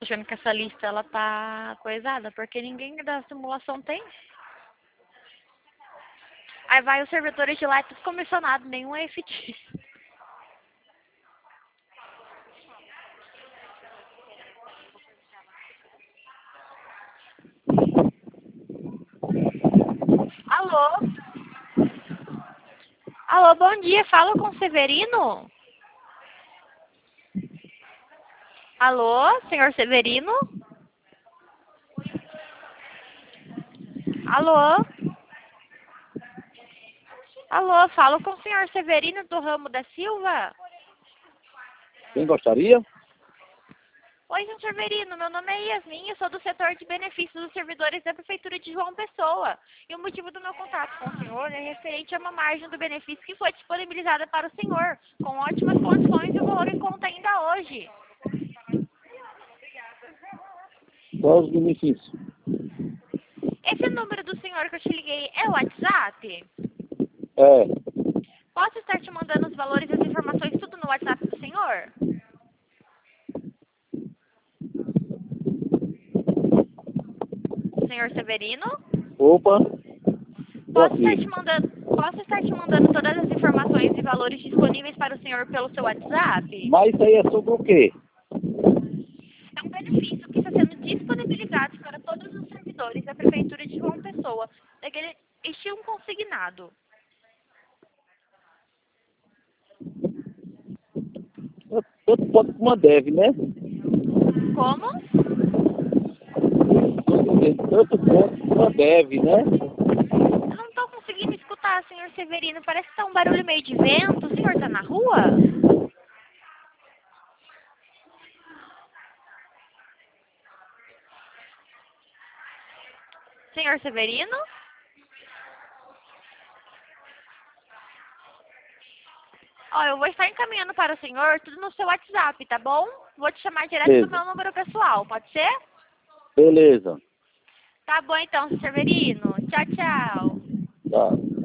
achando que essa lista ela tá coisada, porque ninguém da simulação tem. Aí vai os servidores de lá, é tudo comissionado, nenhum é efetivo. Alô? Alô, bom dia, fala com o Severino? Alô, senhor Severino? Alô? Alô, falo com o senhor Severino do Ramo da Silva? Quem gostaria? Oi, senhor Severino, meu nome é Yasmin, eu sou do setor de benefícios dos servidores da Prefeitura de João Pessoa. E o motivo do meu contato com o senhor é referente a uma margem do benefício que foi disponibilizada para o senhor, com ótimas condições e o valor em conta ainda hoje. Qual os benefícios? Esse número do senhor que eu te liguei é o WhatsApp? É, Posso estar te mandando os valores e as informações tudo no WhatsApp do senhor? Senhor Severino? opa, tô Posso estar aqui. te mandando todas as informações e valores disponíveis para o senhor pelo seu WhatsApp? Mas isso aí é sobre o quê? É um benefício que está sendo disponibilizado para todos os servidores da Prefeitura de João Pessoa, daquele estilo consignado. Tanto quanto uma deve, né? Como? Tanto quanto uma deve, né? Eu não estou conseguindo escutar, senhor Severino. Parece que está um barulho meio de vento. O senhor está na rua? Senhor Severino? Ó, eu vou estar encaminhando para o senhor tudo no seu WhatsApp, tá bom? Vou te chamar direto do Beleza. meu número pessoal, pode ser? Beleza. Tá bom então, senhor Severino. Tchau, tchau. Tá.